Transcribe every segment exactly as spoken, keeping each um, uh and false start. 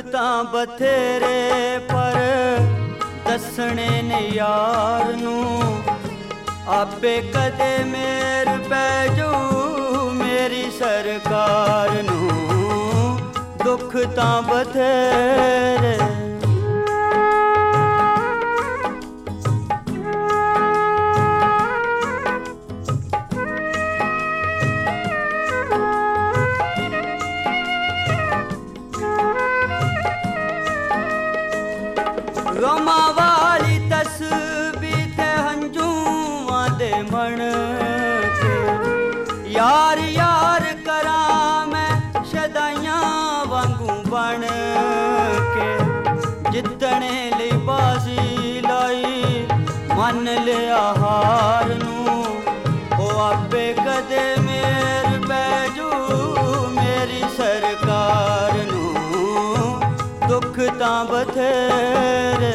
ਤਾਂ ਬਥੇਰੇ ਪਰ ਦੱਸਣੇ ਨੇ ਯਾਰ ਨੂੰ ਆਪੇ ਕਦੇ ਮੇਰ ਪੈ ਜਾਊ ਮੇਰੀ ਸਰਕਾਰ ਨੂੰ ਦੁੱਖ ਤਾਂ ਬਥੇਰੇ ਗਮਾਂ ਵਾਲੀ ਤਸਬੀਹ ਤੇ ਹੰਝੂਆਂ ਦੇ ਮਣ ਕੇ ਯਾਰ ਯਾਰ ਕਰਾਂ ਮੈਂ ਸ਼ਦਾਈਆਂ ਵਾਂਗੂ ਬਣ ਕੇ ਜਿੱਤਣੇ ਲਈ ਬਾਜ਼ੀ ਲਾਈ ਮੰਨ ਲਿਆ ਹਾਰ ਨੂੰ ਉਹ ਆਪੇ ਕਦੇ ਮੇਰ ਪੈ ਜੂ ਮੇਰੀ ਸਰਕਾਰ ਨੂੰ ਦੁੱਖ ਤਾਂ ਬਥੇਰੇ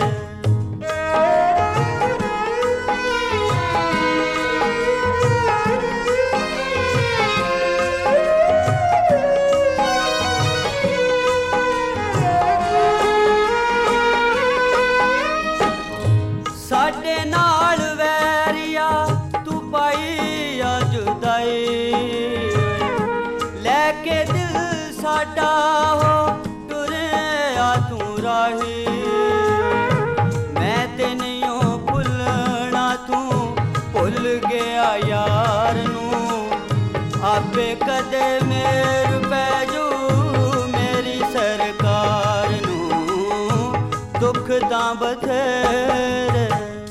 ਸਾਡੇ ਨਾਲ ਵੈਰੀਆ ਤੂੰ ਪਾਈ ਆ ਜੁਦਾਈ ਲੈ ਕੇ ਦਿਲ ਸਾਡਾ ਹੋ ਟੁਰਿਆ ਤੂੰ ਰਾਹੀ ਮੈਂ ਤੇ ਨਹੀਂ ਭੁੱਲਣਾ ਤੂੰ ਭੁੱਲ ਗਿਆ ਯਾਰ ਨੂੰ ਆਪੇ ਕਦੇ ਮੇਰ ਪੈ ਜੂ ਮੇਰੀ ਸਰਕਾਰ ਨੂੰ ਦੁੱਖ ਤਾਂ ਬਥੇਰੇ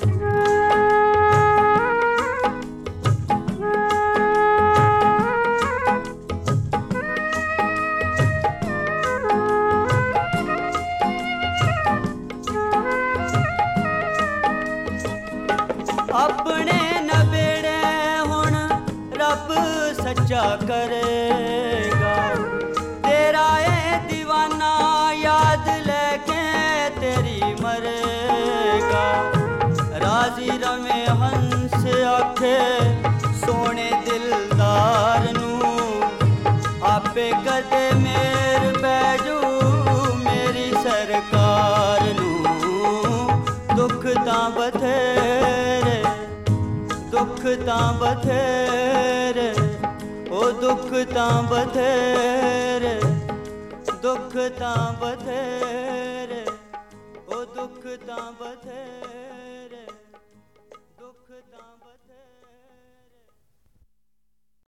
ਆਪਣੇ ਨਬੇੜੇ ਹੁਣ ਰੱਬ ਸੱਚਾ ਕਰੇਗਾ ਤੇਰਾ ਇਹ ਦੀਵਾਨਾ ਯਾਦ ਲੈ ਕੇ ਤੇਰੀ ਮਰੇਗਾ ਰਾਜ਼ੀ ਰਵੇਂ ਹੰਸ ਆਖੇ ਸੋਹਣੇ ਦਿਲਦਾਰ ਨੂੰ ਆਪੇ ਕਦੇ ਮੇਰ ਪੈ ਜੂ ਮੇਰੀ ਸਰਕਾਰ ਨੂੰ ਦੁੱਖ ਤਾਂ ਬਥੇਰੇ ਦੁੱਖ ਤਾਂ ਬਥੇਰੇ ਉਹ ਦੁੱਖ ਤਾਂ ਬਥੇਰੇ ਦੁੱਖ ਤਾਂ ਬਥੇਰੇ ਉਹ ਦੁੱਖ ਤਾਂ ਬਥੇਰੇ